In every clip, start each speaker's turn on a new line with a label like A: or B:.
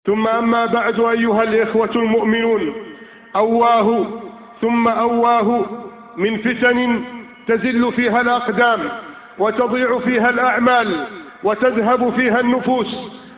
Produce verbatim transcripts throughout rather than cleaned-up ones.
A: ثم أما بعد أيها الإخوة المؤمنون، أواه ثم أواه من فتن تزل فيها الأقدام وتضيع فيها الأعمال وتذهب فيها النفوس.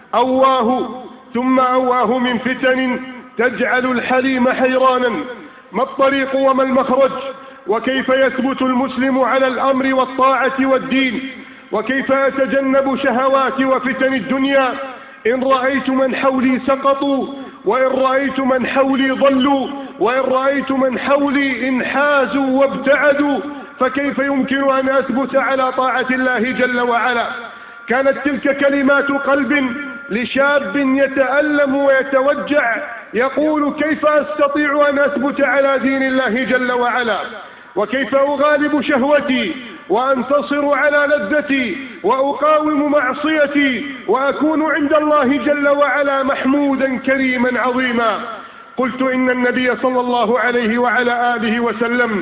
A: أواه ثم أواه من فتن تجعل الحليم حيرانا، ما الطريق وما المخرج، وكيف يثبت المسلم على الأمر والطاعة والدين، وكيف يتجنب شهوات وفتن الدنيا. إن رأيت من حولي سقطوا، وإن رأيت من حولي ضلوا، وإن رأيت من حولي انحازوا وابتعدوا، فكيف يمكن أن أثبت على طاعة الله جل وعلا؟ كانت تلك كلمات قلب لشاب يتألم ويتوجع، يقول: كيف أستطيع أن أثبت على دين الله جل وعلا؟ وكيف أغالب شهوتي وأنتصر على لذتي وأقاوم معصيتي وأكون عند الله جل وعلا محمودا كريما عظيما؟ قلت: إن النبي صلى الله عليه وعلى آله وسلم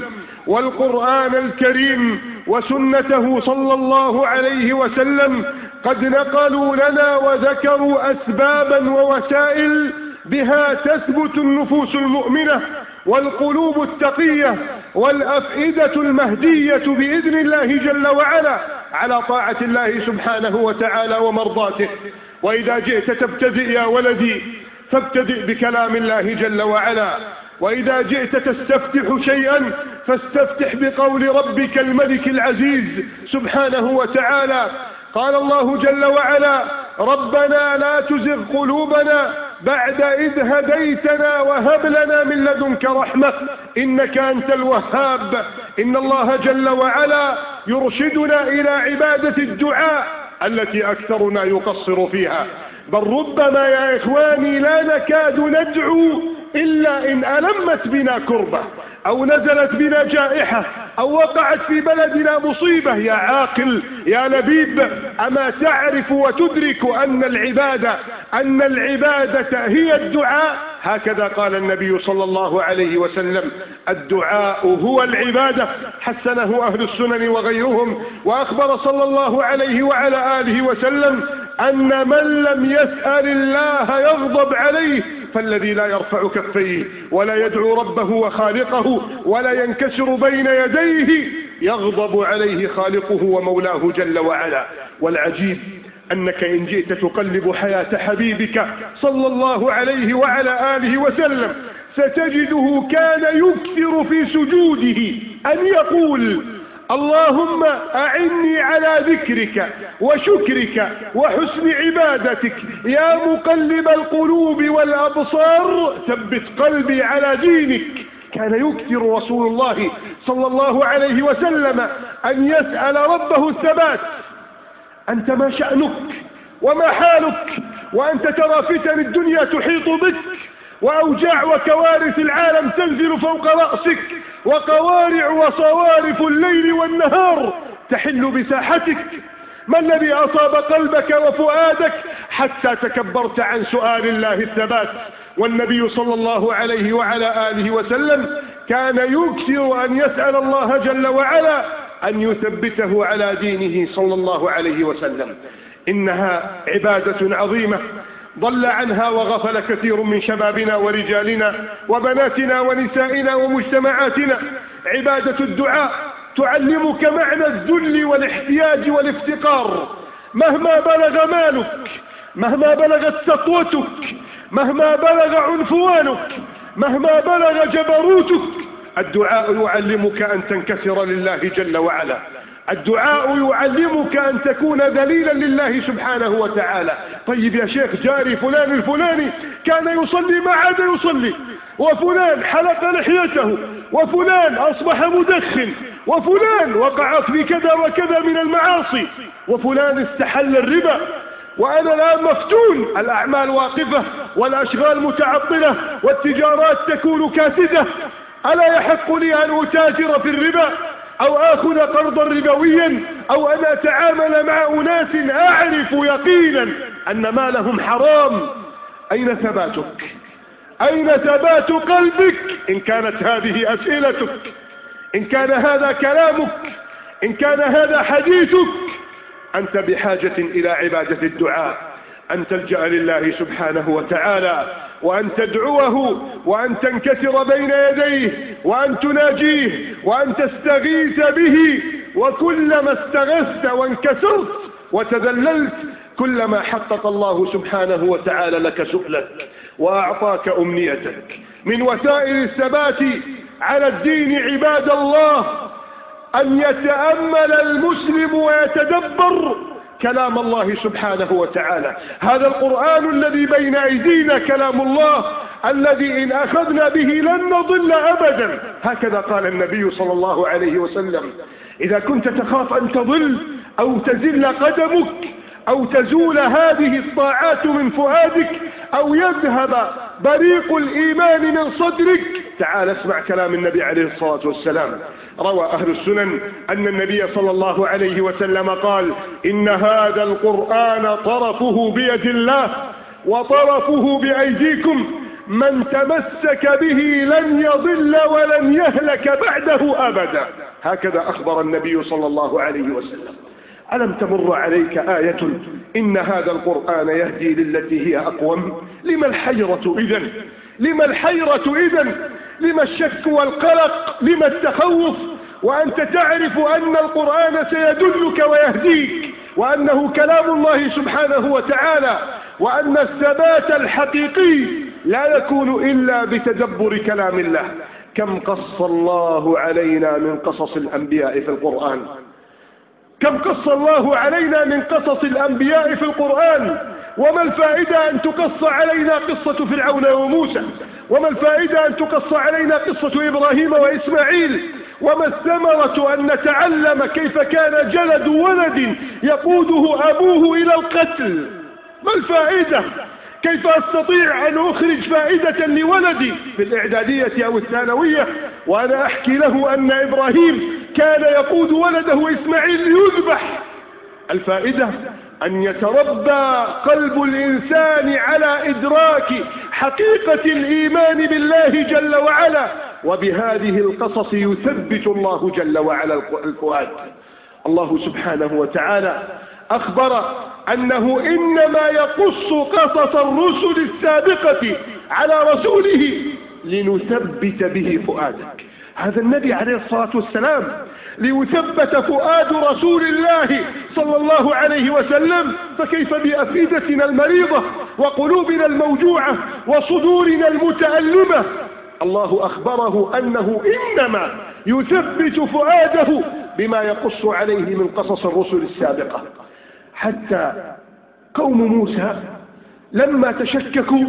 A: والقرآن الكريم وسنته صلى الله عليه وسلم قد نقلوا لنا وذكروا أسبابا ووسائل بها تثبت النفوس المؤمنة والقلوب التقية والأفئدة المهدية بإذن الله جل وعلا على طاعة الله سبحانه وتعالى ومرضاته. وإذا جئت تبتدئ يا ولدي فابتدئ بكلام الله جل وعلا، وإذا جئت تستفتح شيئا فاستفتح بقول ربك الملك العزيز سبحانه وتعالى. قال الله جل وعلا: ربنا لا تزغ قلوبنا بعد إذ هديتنا وهب لنا من لدنك رحمة إنك أنت الوهاب. إن الله جل وعلا يرشدنا إلى عبادة الدعاء التي أكثرنا يقصر فيها، بل ربما يا إخواني لا نكاد ندعو إلا إن ألمت بنا كربة أو نزلت بنا جائحة أو وقعت في بلدنا مصيبة. يا عاقل يا لبيب، أما تعرف وتدرك أن العبادة أن العبادة هي الدعاء؟ هكذا قال النبي صلى الله عليه وسلم: الدعاء هو العبادة. حسنه أهل السنن وغيرهم. وأخبر صلى الله عليه وعلى آله وسلم أن من لم يسأل الله يغضب عليه، فالذي لا يرفع كفيه ولا يدعو ربه وخالقه ولا ينكسر بين يديه يغضب عليه خالقه ومولاه جل وعلا. والعجيب أنك إن جئت تقلب حياة حبيبك صلى الله عليه وعلى آله وسلم ستجده كان يكثر في سجوده أن يقول: اللهم أعني على ذكرك وشكرك وحسن عبادتك يا مقلب القلوب والأبصار ثبت قلبي على دينك. كان يكثر رسول الله صلى الله عليه وسلم أن يسأل ربه الثبات. أنت ما شأنك وما حالك وأنت ترى فتن الدنيا تحيط بك، وأوجاع وكوارث العالم تنزل فوق رأسك، وقوارع وصوارف الليل والنهار تحل بساحتك. ما الذي أصاب قلبك وفؤادك حتى تكبرت عن سؤال الله الثبات؟ والنبي صلى الله عليه وعلى آله وسلم كان يكثر أن يسأل الله جل وعلا أن يثبته على دينه صلى الله عليه وسلم. إنها عبادة عظيمة ضل عنها وغفل كثير من شبابنا ورجالنا وبناتنا ونسائنا ومجتمعاتنا. عبادة الدعاء تعلمك معنى الذل والاحتياج والافتقار. مهما بلغ مالك، مهما بلغت سطوتك، مهما بلغ عنفوانك، مهما بلغ جبروتك، الدعاء يعلمك أن تنكسر لله جل وعلا. الدعاء يعلمك أن تكون ذليلا لله سبحانه وتعالى. طيب يا شيخ، جاري فلان الفلاني كان يصلي ما عاد يصلي، وفلان حلق لحيته، وفلان أصبح مدخن، وفلان وقع في كذا وكذا من المعاصي، وفلان استحل الربا، وأنا الآن مفتون. الأعمال واقفة والأشغال متعطلة والتجارات تكون كاسدة. ألا يحق لي أن أتاجر في الربا أو آخذ قرضا ربويا أو أن أتعامل مع أناس أعرف يقينا أن مالهم حرام؟ أين ثباتك؟ أين ثبات قلبك إن كانت هذه أسئلتك؟ إن كان هذا كلامك، إن كان هذا حديثك، أنت بحاجة إلى عبادة الدعاء. أن تلجأ لله سبحانه وتعالى، وأن تدعوه، وأن تنكسر بين يديه، وأن تناجيه، وأن تستغيث به. وكلما استغثت وانكسرت وتذللت كلما حقق الله سبحانه وتعالى لك سؤلك وأعطاك أمنيتك. من وسائل الثبات على الدين عباد الله أن يتأمل المسلم ويتدبر كلام الله سبحانه وتعالى. هذا القرآن الذي بين أيدينا كلام الله الذي إن أخذنا به لن نضل أبدا. هكذا قال النبي صلى الله عليه وسلم: إذا كنت تخاف أن تضل أو تزل قدمك أو تزول هذه الطاعات من فؤادك أو يذهب بريق الإيمان من صدرك، تعال اسمع كلام النبي عليه الصلاة والسلام. روى أهل السنن أن النبي صلى الله عليه وسلم قال: إن هذا القرآن طرفه بيد الله وطرفه بأيديكم، من تمسك به لن يضل ولن يهلك بعده أبدا. هكذا أخبر النبي صلى الله عليه وسلم. ألم تمر عليك آية إن هذا القرآن يهدي للتي هي أقوم؟ لما الحيرة إذن؟ لما الحيرة إذن؟ لما الشك والقلق؟ لما التخوف وأنت تعرف أن القرآن سيدلك ويهديك، وأنه كلام الله سبحانه وتعالى، وأن الثبات الحقيقي لا يكون إلا بتدبر كلام الله. كم قص الله علينا من قصص الأنبياء في القرآن، كم قص الله علينا من قصص الأنبياء في القرآن. وما الفائدة أن تقص علينا قصة فرعون وموسى؟ وما الفائدة أن تقص علينا قصة إبراهيم وإسماعيل؟ وما الثمرة أن نتعلم كيف كان جلد ولد يقوده أبوه إلى القتل؟ ما الفائدة؟ كيف أستطيع أن أخرج فائدة لولدي في الإعدادية أو الثانوية وأنا أحكي له أن إبراهيم كان يقود ولده إسماعيل ليذبح؟ الفائدة أن يتربى قلب الإنسان على إدراك حقيقة الإيمان بالله جل وعلا، وبهذه القصص يثبت الله جل وعلا الفؤاد. الله سبحانه وتعالى أخبر أنه إنما يقص قصص الرسل السابقة على رسوله لنثبت به فؤادك. هذا النبي عليه الصلاة والسلام ليثبت فؤاد رسول الله صلى الله عليه وسلم، فكيف بأفئدتنا المريضة وقلوبنا الموجوعة وصدورنا المتألمة؟ الله أخبره أنه إنما يثبت فؤاده بما يقص عليه من قصص الرسل السابقة. حتى قوم موسى لما تشككوا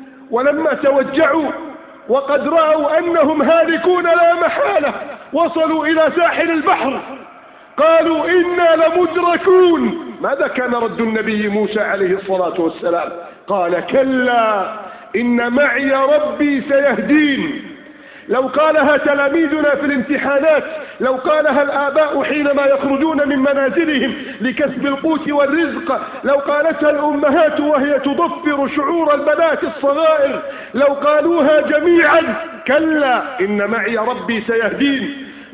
A: ولما توجعوا وقد رأوا أنهم هالكون لا محالة وصلوا إلى ساحل البحر قالوا إنا لمدركون. ماذا كان رد النبي موسى عليه الصلاة والسلام؟ قال: كلا إن معي ربي سيهدين. لو قالها تلاميذنا في الامتحانات، لو قالها الآباء حينما يخرجون من منازلهم لكسب القوت والرزق، لو قالتها الأمهات وهي تضفر شعور البنات الصغائر، لو قالوها جميعا كلا إن معي ربي سيهدين،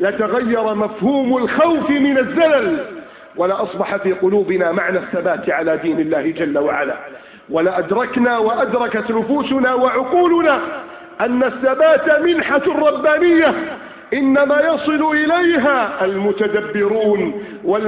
A: لتغير مفهوم الخوف من الزلل، ولا أصبح في قلوبنا معنى الثبات على دين الله جل وعلا، ولا أدركنا وأدركت نفوسنا وعقولنا أن الثبات منحة ربانية إنما يصل إليها المتدبرون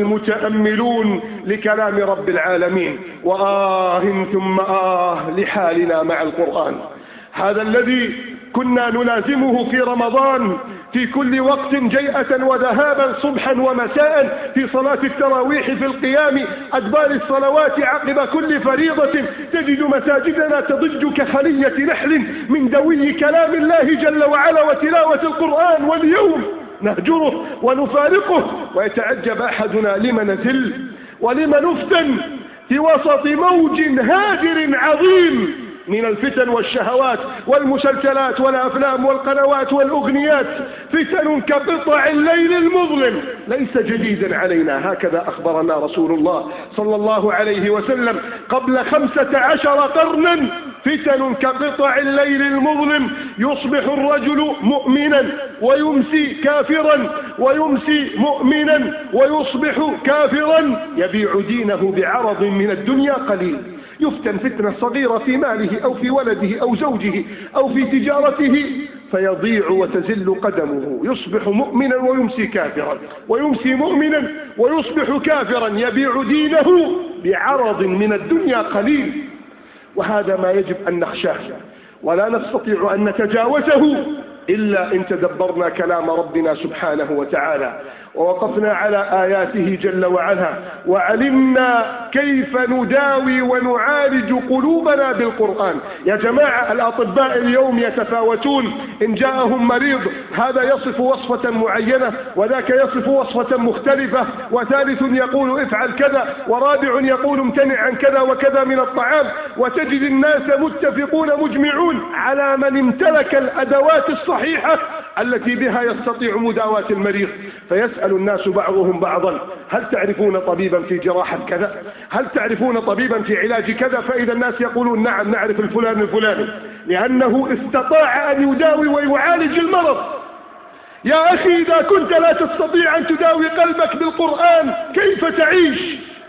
A: والمتأملون لكلام رب العالمين. وآه ثم آه لحالنا مع القرآن، هذا الذي كنا نلازمه في رمضان في كل وقت جيئة وذهابا صبحا ومساء، في صلاة التراويح، في القيام أدبار الصلوات عقب كل فريضة، تجد مساجدنا تضج كخلية نحل من دوي كلام الله جل وعلا وتلاوة القرآن، واليوم نهجره ونفارقه ويتعجب أحدنا لما نزل ولما نفتن في وسط موج هادر عظيم من الفتن والشهوات والمسلسلات والأفلام والقنوات والأغنيات، فتن كقطع الليل المظلم ليس جديدا علينا. هكذا أخبرنا رسول الله صلى الله عليه وسلم قبل خمسة عشر قرنا: فتن كقطع الليل المظلم، يصبح الرجل مؤمنا ويمسي كافرا، ويمسي مؤمنا ويصبح كافرا، يبيع دينه بعرض من الدنيا قليل. يفتن فتنة صغيرة في ماله أو في ولده أو زوجه أو في تجارته فيضيع وتزل قدمه، يصبح مؤمنا ويمسي كافرا، ويمسي مؤمنا ويصبح كافرا، يبيع دينه بعرض من الدنيا قليل. وهذا ما يجب أن نخشاه ولا نستطيع أن نتجاوزه إلا إن تدبرنا كلام ربنا سبحانه وتعالى ووقفنا على آياته جل وعلا وعلمنا كيف نداوي ونعالج قلوبنا بالقرآن. يا جماعة الأطباء اليوم يتفاوتون، إن جاءهم مريض هذا يصف وصفة معينة وذاك يصف وصفة مختلفة، وثالث يقول افعل كذا، ورابع يقول امتنع عن كذا وكذا من الطعام، وتجد الناس متفقون مجمعون على من امتلك الأدوات الصحيحة التي بها يستطيع مداواة المريض. فيسأل الناس بعضهم بعضا هل تعرفون طبيبا في جراحة كذا؟ هل تعرفون طبيبا في علاج كذا؟ فإذا الناس يقولون نعم نعرف الفلان الفلاني، لأنه استطاع أن يداوي ويعالج المرض. يا أخي إذا كنت لا تستطيع أن تداوي قلبك بالقرآن كيف تعيش؟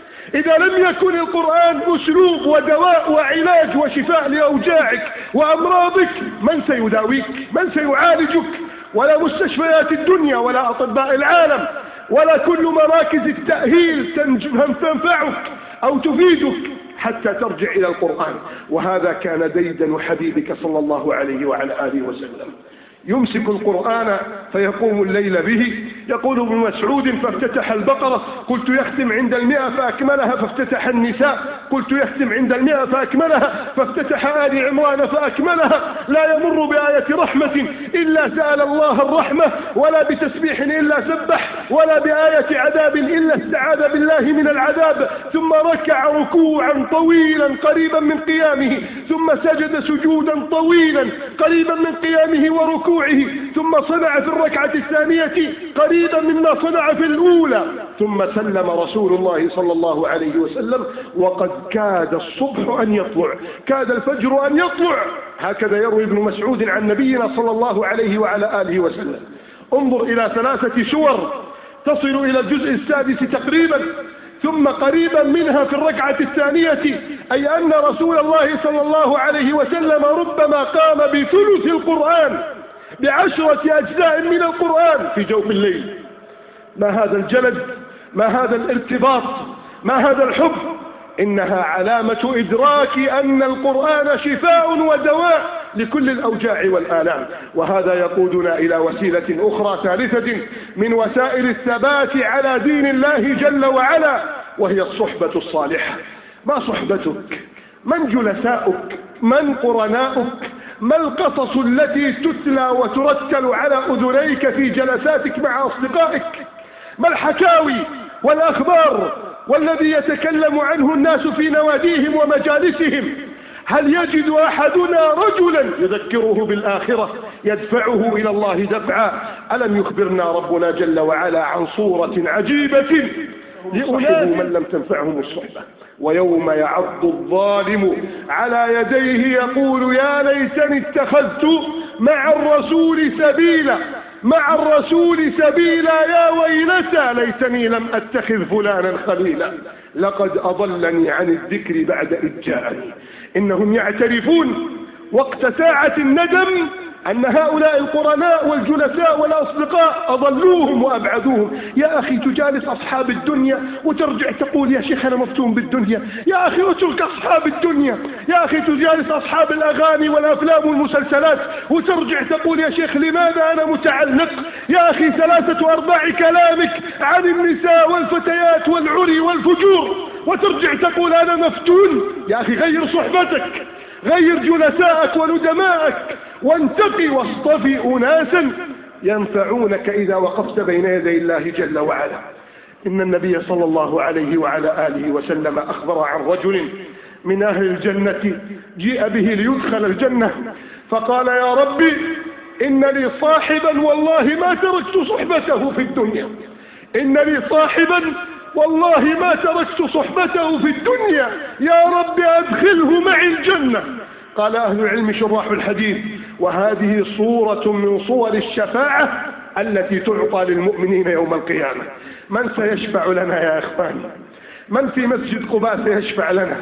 A: إذا لم يكن القرآن أسلوب ودواء وعلاج وشفاء لأوجاعك وأمراضك من سيداويك؟ من سيعالجك؟ ولا مستشفيات الدنيا ولا أطباء العالم ولا كل مراكز التأهيل تنفعك أو تفيدك حتى ترجع إلى القرآن. وهذا كان ديدن حبيبك صلى الله عليه وعلى آله وسلم، يمسك القرآن فيقوم الليل به. يقول ابن مسعود فافتتح البقرة قلت يختم عند المئة فأكملها، فافتتح النساء قلت يختم عند المئة فأكملها، فافتتح آل عمران فأكملها. لا يمر بآية رحمة إلا سأل الله الرحمة، ولا بتسبيح إلا سبح، ولا بآية عذاب إلا استعاذ بالله من العذاب. ثم ركع ركوعا طويلا قريبا من قيامه، ثم سجد سجودا طويلا قريبا من قيامه وركوعه، ثم صنع في الركعة الثانية قريبا مما صنع في الأولى، ثم سلم رسول الله صلى الله عليه وسلم وقد كاد الصبح أن يطلع، كاد الفجر أن يطلع. هكذا يروي ابن مسعود عن نبينا صلى الله عليه وعلى آله وسلم. انظر إلى ثلاثة سور تصل إلى الجزء السادس تقريبا، ثم قريبا منها في الركعة الثانية، أي أن رسول الله صلى الله عليه وسلم ربما قام بثلث القرآن بعشرة أجزاء من القرآن في جوف الليل. ما هذا الجلد؟ ما هذا الارتباط؟ ما هذا الحب؟ إنها علامة إدراك أن القرآن شفاء ودواء لكل الأوجاع والآلام. وهذا يقودنا إلى وسيلة أخرى ثالثة من وسائل الثبات على دين الله جل وعلا، وهي الصحبة الصالحة. ما صحبتك؟ من جلساؤك؟ من قرناؤك؟ ما القصص التي تتلى وترتل على أذنيك في جلساتك مع أصدقائك؟ ما الحكاوي والأخبار والذي يتكلم عنه الناس في نواديهم ومجالسهم؟ هل يجد أحدنا رجلا يذكره بالآخرة يدفعه إلى الله دفعا؟ ألم يخبرنا ربنا جل وعلا عن صورة عجيبة لأولئك من لم تنفعهم الصحبة، ويوم يعض الظالم على يديه يقول يا ليتني اتخذت مع الرسول سبيلا، مع الرسول سبيلا، يا ويلتى ليتني لم أتخذ فلانا خليلا، لقد أضلني عن الذكر بعد إذ جاءني. إنهم يعترفون وقت ساعة الندم أن هؤلاء القرناء والجلساء والأصدقاء أضلوهم وأبعدوهم. يا أخي تجالس أصحاب الدنيا وترجع تقول يا شيخ أنا مفتون بالدنيا، يا أخي اترك أصحاب الدنيا. يا أخي تجالس أصحاب الأغاني والأفلام والمسلسلات وترجع تقول يا شيخ لماذا أنا متعلق. يا أخي ثلاثة أرباع كلامك عن النساء والفتيات والعري والفجور وترجع تقول أنا مفتون. يا أخي غير صحبتك، غير جلساءك وندماءك، وانتقي واصطفي أناسا ينفعونك إذا وقفت بين يدي الله جل وعلا. إن النبي صلى الله عليه وعلى آله وسلم أخبر عن رجل من أهل الجنة جيء به ليدخل الجنة، فقال يا ربي إن لي صاحبا والله ما تركت صحبته في الدنيا، إن لي صاحبا والله ما تركت صحبته في الدنيا، يا رب أدخله معي الجنة. قال أهل العلم شراح الحديث وهذه صورة من صور الشفاعة التي تعطى للمؤمنين يوم القيامة. من سيشفع لنا يا إخواني؟ من في مسجد قباء سيشفع لنا؟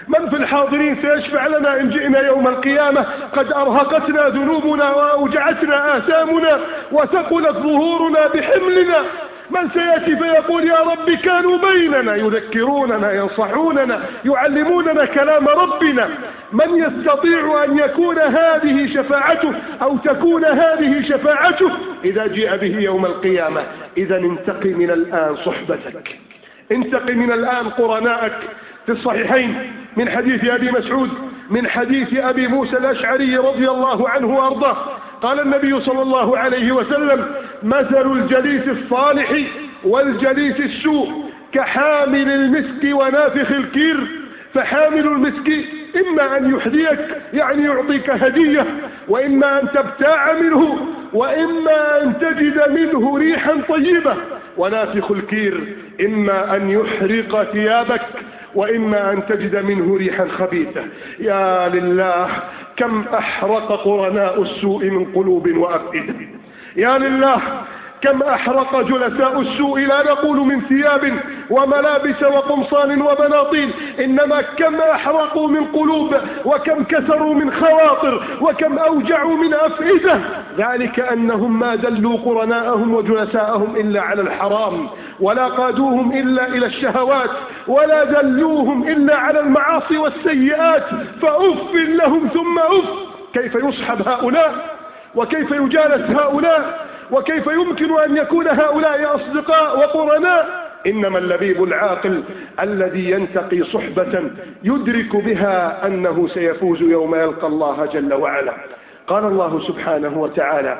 A: من في الحاضرين سيشفع لنا إن جئنا يوم القيامة قد أرهقتنا ذنوبنا وأوجعتنا آثامنا وثقلت ظهورنا بحملنا؟ من سيأتي فيقول يا رب كانوا بيننا يذكروننا ينصحوننا يعلموننا كلام ربنا؟ من يستطيع أن يكون هذه شفاعته أو تكون هذه شفاعته إذا جاء به يوم القيامة؟ إذا انتقي من الآن صحبتك، انتقي من الآن قرناءك. في الصحيحين من حديث أبي مسعود من حديث أبي موسى الأشعري رضي الله عنه وأرضاه قال النبي صلى الله عليه وسلم: مثل الجليس الصالح والجليس السوء كحامل المسك ونافخ الكير. فحامل المسك إما أن يحذيك يعني يعطيك هدية، وإما أن تبتاع منه، وإما أن تجد منه ريحا طيبة. ونافخ الكير إما أن يحرق ثيابك، وإما أن تجد منه ريحا خبيثة. يا لله كم أحرق قرناء السوء من قلوب وأفئدة، يا لله كم أحرق جلساء السوء، لا نقول من ثياب وملابس وقمصان وبناطيل، إنما كم أحرقوا من قلوب، وكم كسروا من خواطر، وكم أوجعوا من أفئدة. ذلك أنهم ما دلوا قرناءهم وجلساءهم إلا على الحرام، ولا قادوهم إلا إلى الشهوات، ولا دلوهم إلا على المعاصي والسيئات. فأف لهم ثم أف. كيف يصحب هؤلاء؟ وكيف يجالس هؤلاء؟ وكيف يمكن أن يكون هؤلاء أصدقاء وقرناء؟ إنما اللبيب العاقل الذي ينتقي صحبة يدرك بها أنه سيفوز يوم يلقى الله جل وعلا. قال الله سبحانه وتعالى: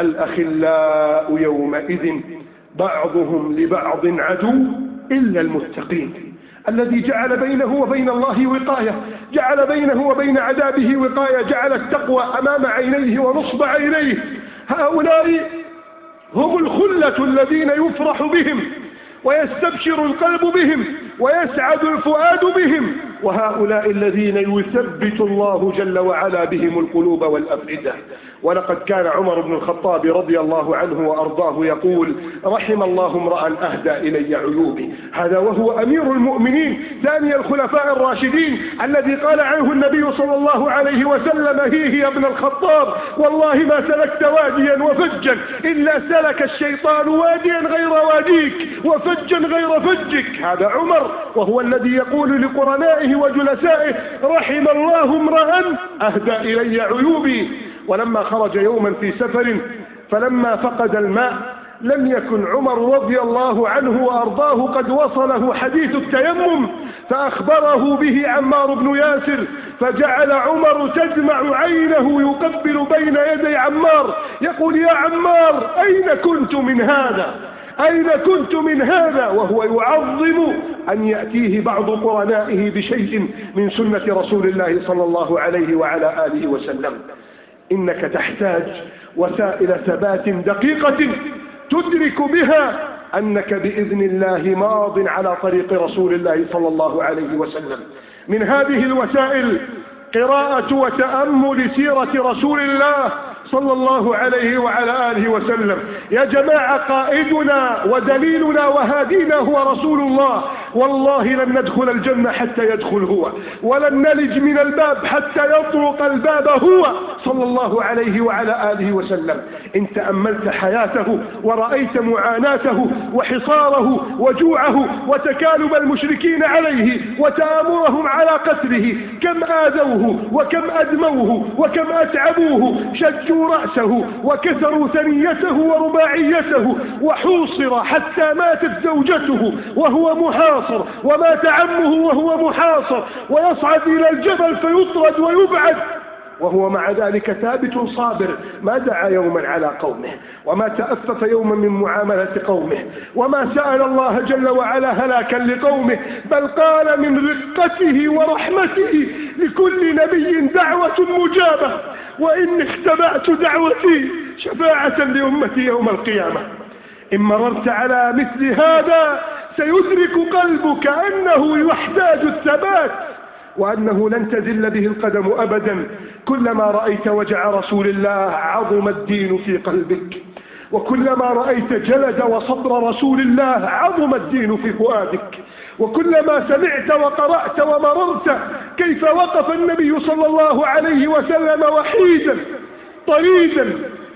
A: الأخلاء يومئذ بعضهم لبعض عدو إلا المتقين. الذي جعل بينه وبين الله وقاية، جعل بينه وبين عذابه وقاية، جعل التقوى أمام عينيه ونصب عينيه. هؤلاء هم الخلة الذين يفرح بهم ويستبشر القلب بهم ويسعد الفؤاد بهم، وهؤلاء الذين يثبت الله جل وعلا بهم القلوب والأفئدة. ولقد كان عمر بن الخطاب رضي الله عنه وأرضاه يقول: رحم الله امرأ أهدى إلي عيوبي. هذا وهو أمير المؤمنين ثاني الخلفاء الراشدين الذي قال عنه النبي صلى الله عليه وسلم: هي هي ابن الخطاب والله ما سلكت واديا وفجا إلا سلك الشيطان واديا غير واديك وفجا غير فجك. هذا عمر، وهو الذي يقول لقرنائه وجلسائه: رحم الله امرأ أهدى إلي عيوبي. ولما خرج يوما في سفر فلما فقد الماء لم يكن عمر رضي الله عنه وأرضاه قد وصله حديث التيمم فأخبره به عمار بن ياسر، فجعل عمر تدمع عينه يقبل بين يدي عمار يقول: يا عمار أين كنت من هذا؟ أين كنت من هذا؟ وهو يعظم أن يأتيه بعض قرنائه بشيء من سنة رسول الله صلى الله عليه وعلى آله وسلم. إنك تحتاج وسائل ثبات دقيقة تدرك بها أنك بإذن الله ماض على طريق رسول الله صلى الله عليه وسلم. من هذه الوسائل قراءة وتأمل سيرة رسول الله صلى الله عليه وعلى آله وسلم. يا جماعة قائدنا ودليلنا وهادينا هو رسول الله، والله لن ندخل الجنة حتى يدخل هو، ولن نلج من الباب حتى يطرق الباب هو صلى الله عليه وعلى آله وسلم. إن تأملت حياته ورأيت معاناته وحصاره وجوعه وتكالب المشركين عليه وتآمرهم على قتله، كم آذوه وكم أدموه وكم أتعبوه، شجوا رأسه وكسروا ثنيته ورباعيته، وحوصر حتى ماتت زوجته وهو محاصر، ومات عمه وهو محاصر، ويصعد إلى الجبل فيطرد ويبعد، وهو مع ذلك ثابت صابر. ما دعا يوما على قومه، وما تأفف يوما من معاملة قومه، وما سأل الله جل وعلا هلاكا لقومه، بل قال من رقته ورحمته لكل نبي دعوة مجابة، وإن اختبأت دعوتي شفاعة لأمتي يوم القيامة. إن مررت على مثل هذا سيدرك قلبك أنه يحتاج الثبات، وأنه لن تزل به القدم أبدا. كلما رأيت وجع رسول الله عظم الدين في قلبك، وكلما رأيت جلد وصبر رسول الله عظم الدين في فؤادك، وكلما سمعت وقرأت ومررت كيف وقف النبي صلى الله عليه وسلم وحيدا طريدا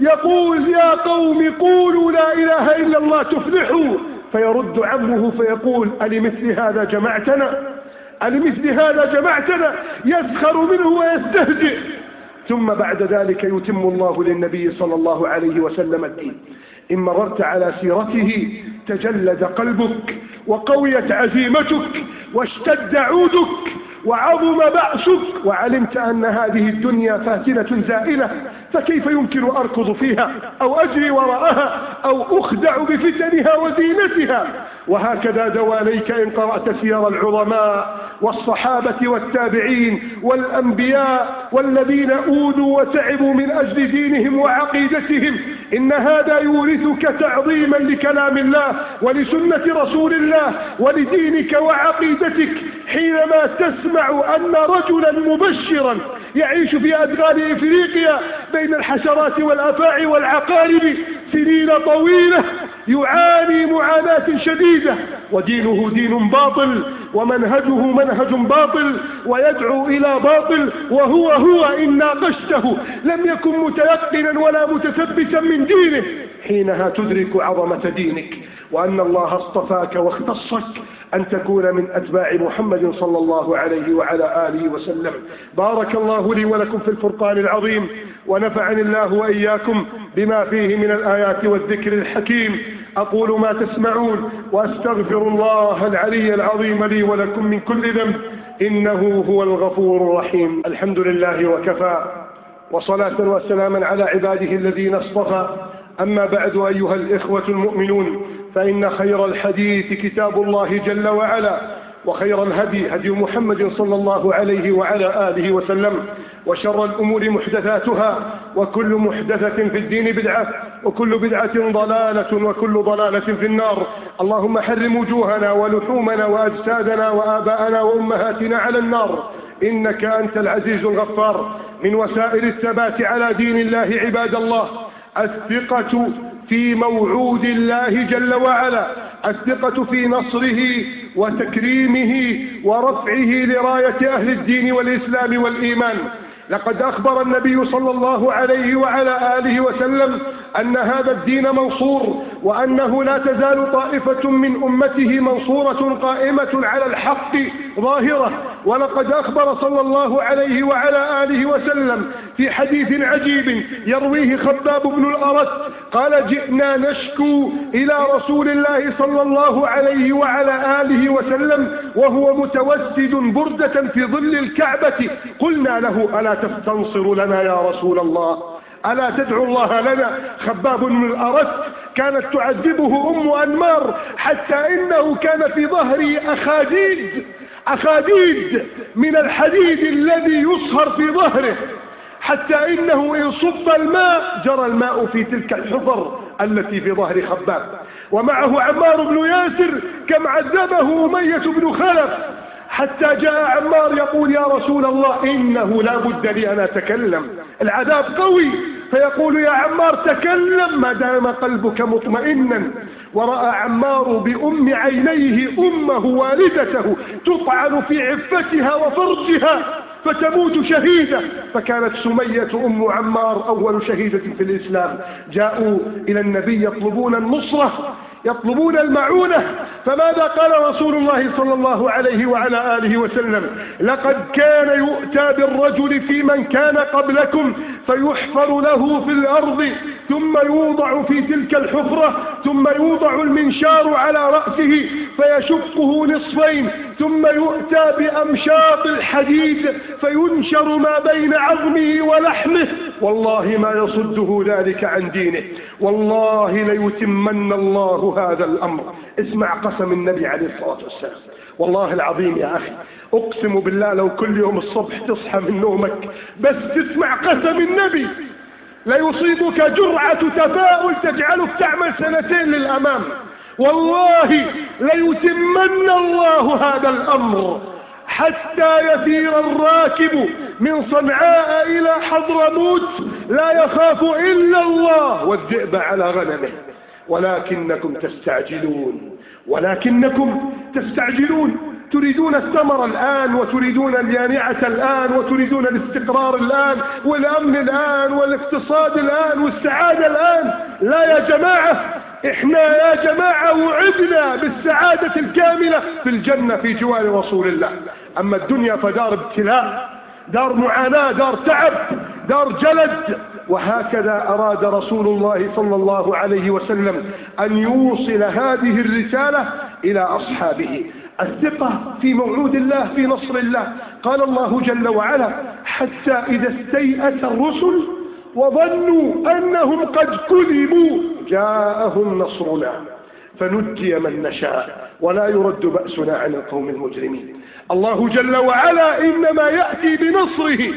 A: يقول يا قوم قولوا لا إله إلا الله تفلحوا، فيرد عمه فيقول ألمثل هذا جمعتنا ألمثل هذا جمعتنا يسخر منه ويستهزئ. ثم بعد ذلك يتم الله للنبي صلى الله عليه وسلم الدين. إن مررت على سيرته تجلد قلبك وقويت عزيمتك واشتد عودك وعظم بأسك، وعلمت أن هذه الدنيا فاتنة زائلة، فكيف يمكن أركض فيها أو أجري وراءها أو أخدع بفتنها وزينتها. وهكذا دواليك إن قرأت سير العظماء والصحابة والتابعين والأنبياء والذين أوذوا وتعبوا من أجل دينهم وعقيدتهم، إن هذا يورثك تعظيما لكلام الله ولسنة رسول الله ولدينك وعقيدتك، حينما تسمع أن رجلا مبشرا يعيش في أدغال إفريقيا بين الحشرات والأفاعي والعقارب سنين طويلة يعاني معاناة شديدة، ودينه دين باطل ومنهجه منهج باطل ويدعو إلى باطل، وهو هو إن ناقشته لم يكن متيقنا ولا متثبتا من دينه، حينها تدرك عظمة دينك وأن الله اصطفاك واختصك أن تكون من أتباع محمد صلى الله عليه وعلى آله وسلم. بارك الله لي ولكم في الفرقان العظيم، ونفعني الله وإياكم بما فيه من الآيات والذكر الحكيم. أقول ما تسمعون وأستغفر الله العلي العظيم لي ولكم من كل ذنب، إنه هو الغفور الرحيم. الحمد لله وكفى، وصلاة وسلاما على عباده الذين اصطفى. أما بعد أيها الإخوة المؤمنون، فإن خير الحديث كتاب الله جل وعلا، وخير الهدي هدي محمد صلى الله عليه وعلى آله وسلم، وشر الأمور محدثاتها، وكل محدثة في الدين بدعة، وكل بدعة ضلالة، وكل ضلالة في النار. اللهم حرم وجوهنا ولحومنا وأجسادنا وآباءنا وأمهاتنا على النار، إنك أنت العزيز الغفار. من وسائل الثبات على دين الله عباد الله الثقة في موعود الله جل وعلا، الثقة في نصره وتكريمه ورفعه لراية أهل الدين والإسلام والإيمان. لقد أخبر النبي صلى الله عليه وعلى آله وسلم أن هذا الدين منصور، وأنه لا تزال طائفة من أمته منصورة قائمة على الحق ظاهرة. ولقد أخبر صلى الله عليه وعلى آله وسلم في حديث عجيب يرويه خباب بن الأرت قال: جئنا نشكو إلى رسول الله صلى الله عليه وعلى آله وسلم وهو متوسد بردة في ظل الكعبة، قلنا له: ألا تستنصر لنا يا رسول الله؟ ألا تدعو الله لنا؟ خباب بن الأرت كانت تعذبه أم أنمار حتى إنه كان في ظهره أخاديد أخاديد من الحديد الذي يصهر في ظهره، حتى إنه إن صب الماء جرى الماء في تلك الحفر التي في ظهر خباب. ومعه عمار بن ياسر كم عذبه أمية بن خلف، حتى جاء عمار يقول: يا رسول الله إنه لا بد لي أن أتكلم، العذاب قوي. فيقول: يا عمار تكلم ما دام قلبك مطمئنا. ورأى عمار بأم عينيه أمه والدته تطعن في عفتها وفرجها فتموت شهيدة، فكانت سمية أم عمار أول شهيدة في الإسلام. جاءوا إلى النبي يطلبون النصرة، يطلبون المعونة، فماذا قال رسول الله صلى الله عليه وعلى آله وسلم؟ لقد كان يؤتى بالرجل في من كان قبلكم فيحفر له في الأرض ثم يوضع في تلك الحفرة، ثم يوضع المنشار على رأسه فيشقه نصفين، ثم يؤتى بأمشاط الحديد فينشر ما بين عظمه ولحمه، والله ما يصده ذلك عن دينه، والله ليتمن الله هذا الأمر. اسمع قسم النبي عليه الصلاة والسلام، والله العظيم يا أخي أقسم بالله لو كل يوم الصبح تصحى من نومك بس تسمع قسم النبي ليصيبك جرعة تفاؤل تجعلك تعمل سنتين للأمام. والله ليتمن الله هذا الأمر حتى يسير الراكب من صنعاء إلى حضرموت لا يخاف إلا الله والذئب على غنمه، ولكنكم تستعجلون ولكنكم تستعجلون. تريدون الثمر الآن، وتريدون اليانعة الآن، وتريدون الاستقرار الآن، والأمن الآن، والاقتصاد الآن، والسعادة الآن. لا يا جماعة، احنا يا جماعة وعدنا بالسعادة الكاملة في الجنة في جوار رسول الله. أما الدنيا فدار ابتلاء، دار معاناة، دار تعب، دار جلد. وهكذا أراد رسول الله صلى الله عليه وسلم أن يوصل هذه الرسالة إلى أصحابه. الثقة في موعود الله، في نصر الله. قال الله جل وعلا: حتى إذا استيأس الرسل وظنوا أنهم قد كذبوا جاءهم نصرنا فنجي من نشاء ولا يرد بأسنا عن القوم المجرمين. الله جل وعلا إنما يأتي بنصره،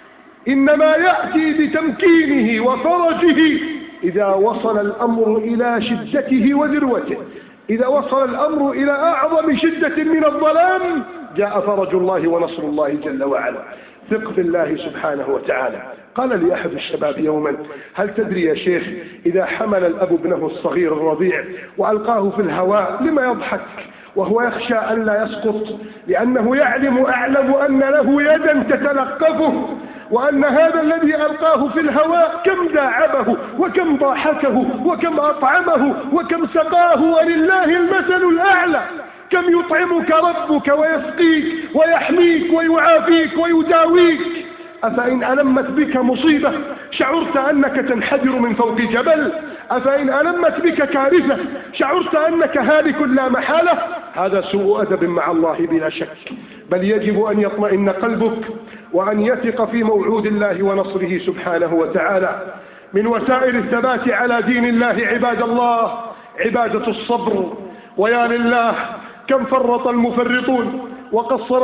A: إنما يأتي بتمكينه وفرجه إذا وصل الأمر إلى شدته وذروته. إذا وصل الأمر إلى أعظم شدة من الظلام جاء فرج الله ونصر الله جل وعلا. ثق في الله سبحانه وتعالى. قال لي أحد الشباب يوما: هل تدري يا شيخ إذا حمل الأب ابنه الصغير الرضيع وألقاه في الهواء لما يضحك وهو يخشى أن لا يسقط؟ لأنه يعلم أعلم أن له يدا تتلقفه، وأن هذا الذي ألقاه في الهواء كم داعبه وكم ضاحكه وكم أطعمه وكم سقاه، ولله المثل الأعلى. كم يطعمك ربك ويسقيك ويحميك ويعافيك ويداويك. أفإن ألمت بك مصيبة شعرت أنك تنحدر من فوق جبل؟ أفإن ألمت بك كارثة شعرت أنك هالك لا محالة؟ هذا سوء أدب مع الله بلا شك. بل يجب أن يطمئن قلبك وأن يثق في موعود الله ونصره سبحانه وتعالى. من وسائل الثبات على دين الله عباد الله عبادة الصبر. ويا لله كم فرط المفرطون وقصر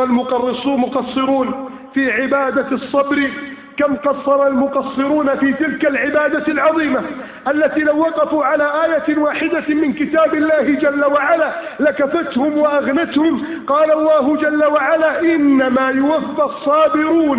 A: المقصرون في عبادة الصبر. كم قصر المقصرون في تلك العبادة العظيمة التي لو وقفوا على آية واحدة من كتاب الله جل وعلا لكفتهم وأغنتهم. قال الله جل وعلا: إنما يوفى الصابرون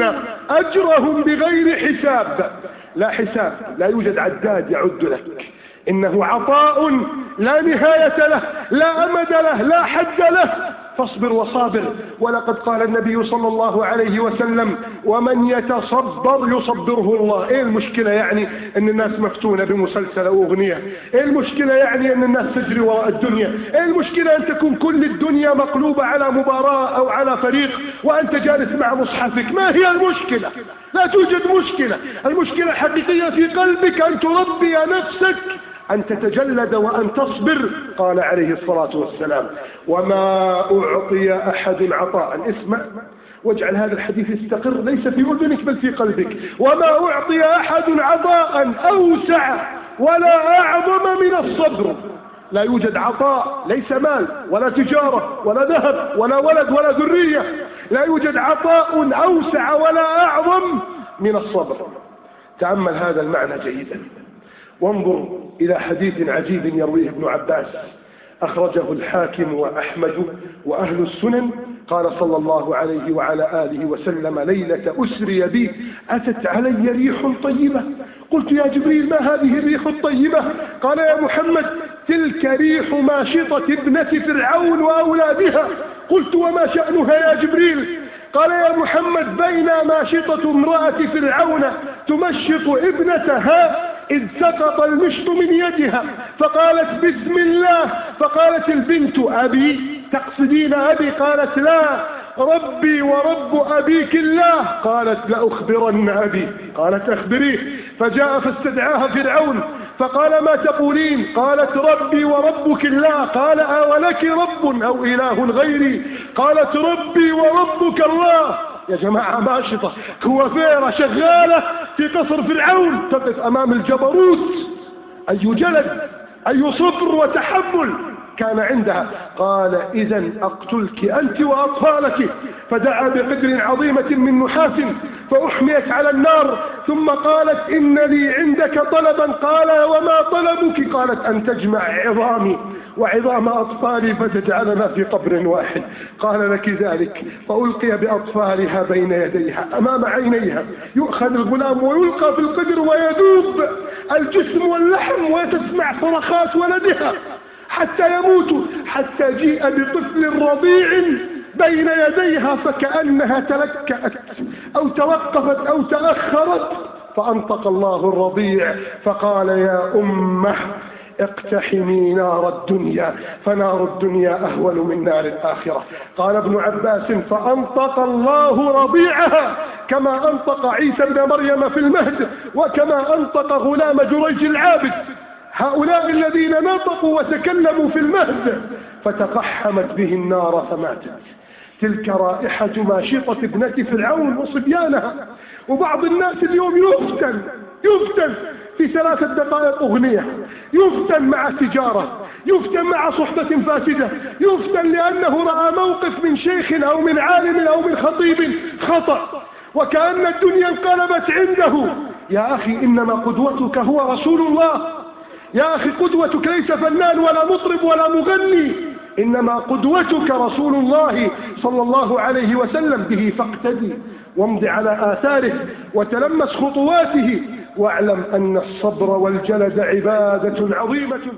A: أجرهم بغير حساب. لا حساب، لا يوجد عداد يعد لك، إنه عطاء لا نهاية له، لا أمد له، لا حد له. فاصبر وصابر. ولقد قال النبي صلى الله عليه وسلم: ومن يتصبر يصبره الله. ايه المشكلة يعني ان الناس مفتونة بمسلسل او اغنية؟ ايه المشكلة يعني ان الناس تجري وراء الدنيا؟ ايه المشكلة ان تكون كل الدنيا مقلوبة على مباراة او على فريق وانت جالس مع مصحفك؟ ما هي المشكلة؟ لا توجد مشكلة. المشكلة الحقيقية في قلبك، ان تربي نفسك، أن تتجلد وأن تصبر. قال عليه الصلاة والسلام: وما أعطي أحد عطاء، اسمع واجعل هذا الحديث يستقر ليس في أذنك بل في قلبك. وما أعطي أحد عطاء أوسع ولا أعظم من الصبر. لا يوجد عطاء، ليس مال ولا تجارة ولا ذهب ولا ولد ولا ذرية. لا يوجد عطاء أوسع ولا أعظم من الصبر. تأمل هذا المعنى جيدا، وانظر إلى حديث عجيب يرويه ابن عباس أخرجه الحاكم وأحمد وأهل السنن. قال صلى الله عليه وعلى آله وسلم: ليلة أسري بي أتت علي ريح طيبة. قلت: يا جبريل ما هذه الريح الطيبة؟ قال: يا محمد تلك ريح ماشطة ابنة فرعون وأولادها. قلت: وما شأنها يا جبريل؟ قال: يا محمد بين ماشطة امرأة فرعون تمشط ابنتها إذ سقط المشط من يدها فقالت: بسم الله. فقالت البنت: أبي تقصدين أبي؟ قالت: لا، ربي ورب أبيك الله. قالت: لأخبرن أبي. قالت: أخبريه. فجاء فاستدعاها فرعون فقال: ما تقولين؟ قالت: ربي وربك الله. قال: أولك رب أو إله غيري؟ قالت: ربي وربك الله. يا جماعة ماشطة كوافيرة شغالة في قصر فرعون تقف أمام الجبروت. أي جلد، أي صبر وتحمل كان عندها. قال: إذن أقتلك أنت وأطفالك. فدعا بقدر عظيمة من نحاس فأحميت على النار، ثم قالت: إن لي عندك طلبا. قال: وما طلبك؟ قالت: أن تجمع عظامي وعظام أطفالي فتجعلنا في قبر واحد. قال: لك ذلك. فألقي بأطفالها بين يديها أمام عينيها. يؤخذ الغلام ويلقى في القدر ويذوب الجسم واللحم وتسمع صرخات ولدها حتى يموت، حتى جيء بطفل رضيع
B: بين يديها فكأنها تلكأت أو توقفت أو تأخرت، فأنطق الله الرضيع فقال يا أمه اقتحمي نار الدنيا فنار الدنيا أهون من نار الآخرة. قال ابن عباس فأنطق الله رضيعها كما أنطق عيسى ابن مريم في المهد، وكما أنطق غلام جريج العابد، هؤلاء الذين نطقوا وتكلموا في المهد، فتقحمت به النار فماتت. تلك رائحة ماشطة ابنة فرعون وصبيانها. وبعض الناس اليوم يفتن يفتن في ثلاثة دقائق أغنية، يفتن مع تجارة، يفتن مع صحبة فاسدة، يفتن لأنه رأى موقف من شيخ أو من عالم أو من خطيب خطأ وكأن الدنيا انقلبت عنده. يا أخي إنما قدوتك هو رسول الله. يا أخي قدوتك ليس فنان ولا مطرب ولا مغني، إنما قدوتك رسول الله صلى الله عليه وسلم، به فاقتدي وامض على آثاره وتلمس خطواته، واعلم أن الصبر والجلد عبادة عظيمة.